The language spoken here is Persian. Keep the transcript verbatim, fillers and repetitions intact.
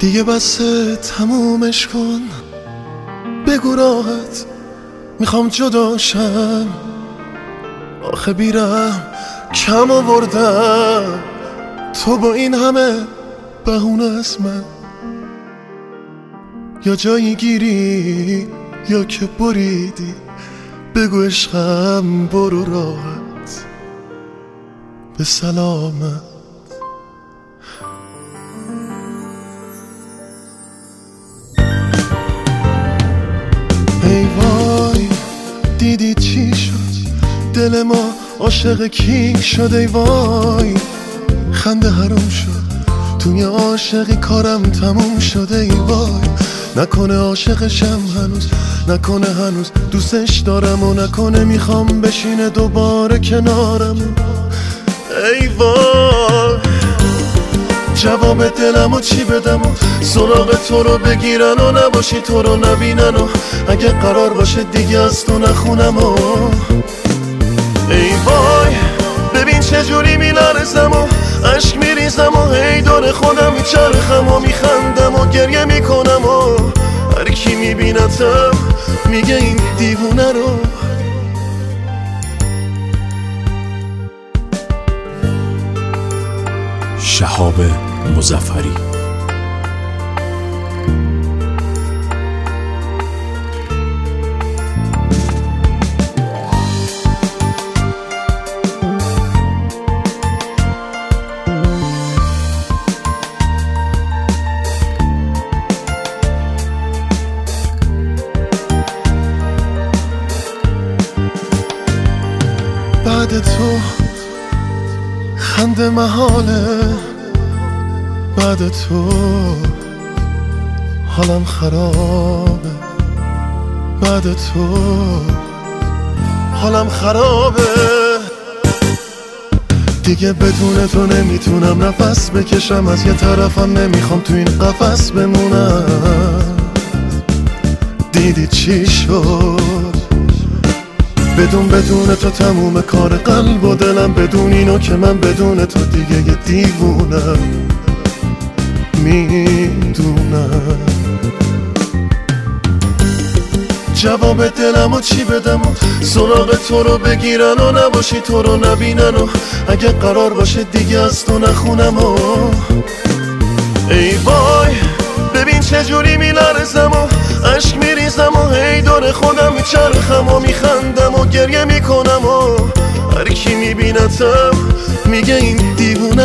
دیگه بسه تمومش کن، بگو راحت میخوام جداشم. آخه بیرم کم آوردم، تو با این همه بهونه از من یا جایی گیری یا که بریدی. بگو عشقم برو راحت به سلامت. ای وای دیدی چی شد، دل ما عاشق کی شد. ای وای خنده حروم شد، توی عاشقی کارم تموم شده. ای وای نکنه عاشقشم هنوز، نکنه هنوز دوستش دارم و نکنه میخوام بشینه دوباره کنارم. ای وای جواب دلمو چی بدم و سراغ تو رو بگیرن و نباشی تو رو نبینن و اگه قرار باشه دیگه از تو نخونم و ای وای ببین چجوری میلرزم و عشق میریزم و هی دور خودم میچرخم و میخندم و گریه میکنم و هر کی میبینتم میگه این دیوونه رو. شهاب مظفری. بعد تو خنده محاله، بعد تو حالم خرابه، بعد تو حالم خرابه. دیگه بدون تو نمیتونم نفس بکشم، از یه طرفم نمیخوام تو این قفس بمونم. دیدی چی شد، بدون بدون تو تموم کار قلب و دلم، بدون اینو که من بدون تو دیگه یه دیوونم. میدونم جواب دلمو چی بدم و سراغ تو رو بگیرن و نباشی تو رو نبینن و اگه قرار باشه دیگه از تو نخونم و ای وای ببین چجوری میلرزم و عشق میریزم و هی دور خودم میچرخم و میخندم و گریه میکنم و هر کی میبینتم میگه این دیوونه